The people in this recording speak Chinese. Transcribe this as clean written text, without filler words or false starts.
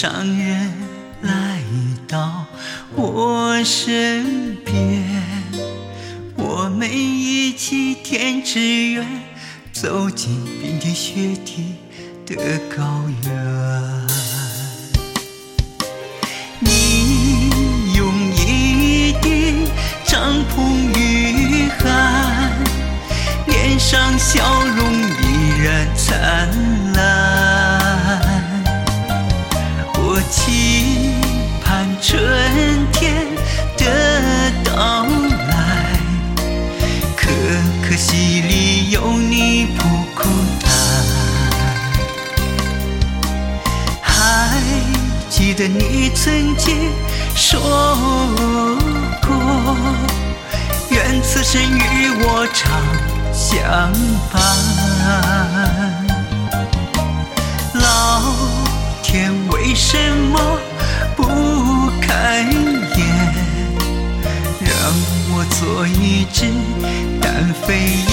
上人来到我身边，我们一起填志愿，走进冰天雪地的高原。你用一顶帐篷御寒，脸上笑容依然灿烂。我期盼春天的到来，可惜里有你不孤单。还记得你曾经说过，愿此生与我常相伴。老天为什么不开眼，让我做一只单飞